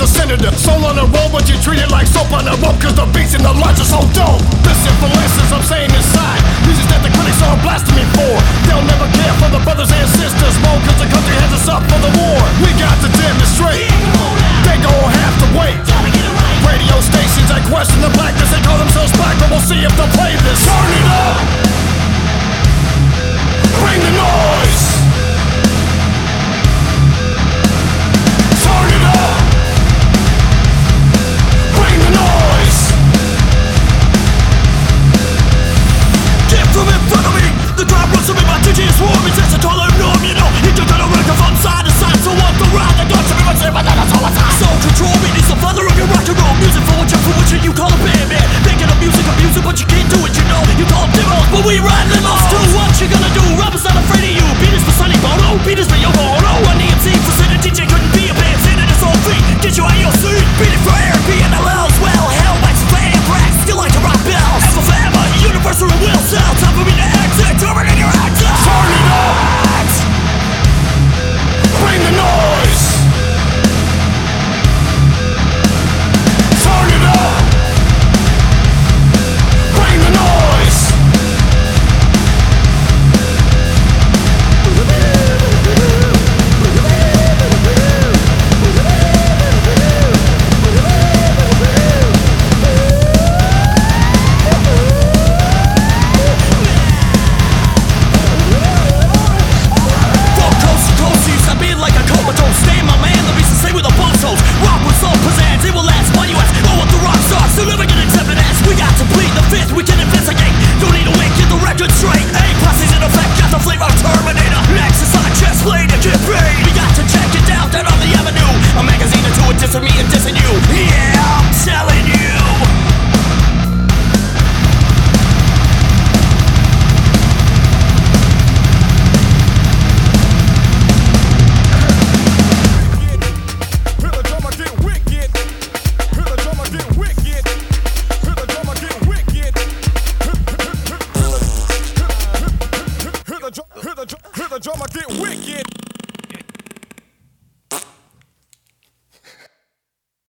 a senator. Soul on the road, but you treat it like soap on the rope, cause the beats and the lines are so dope. Listen for lessons I'm saying inside, music that the critics are blasting me for. They'll never care for the brothers and sisters more, cause the country has us up for the war. We got to demonstrate, they gon' have to wait. Radio stations that question the blackness, they call themselves black, but we'll see if they'll play this. Turn it up, bring the noise. Turn it up, bring the noise. Get from in front of me, the crowd runs to me, my DJ is swarming, just a taller norm, you know. He took on a microphone side to side, so off the ride, the dogs everyone say, but that's all it's on. So control me, needs the father of your rock and roll music for what you call a band, man. Making a music, but you can't do it, you know. You call them demos, but we ride limos too. What you gonna do? Robert's not afraid of you. Beat us for Sonny Bono, beat us for Yoko Ono. Run the MC for Sid, a DJ couldn't be a band. Sitting his own feet, get you out your seat. Beat it for Eric B and LL's well. Hell, Mike's fan, cracks, still like to rock bells. Alpha Fama, Universal and Will Sell. Time for me to exit, turn in your accent. Turn it up, bring the noise. Turn it up, bring the noise. From coast to coast, you step in like a comatose. Stay my man, the beast to stay with the bozos. Rock with soul pizzazz, it will last. Why you ask? Oh, what the rock stars, so never get accepted as. We got to plead the fifth, we can investigate. Don't need to wait, get the record straight. A+'s in effect, got the flavor of Terminator. Next is on chest plate to get paid. We got to check it out down on the avenue. A magazine or two, a dissing me and dissing you. Yeah, I'm telling you. Hear the drummer get wicked.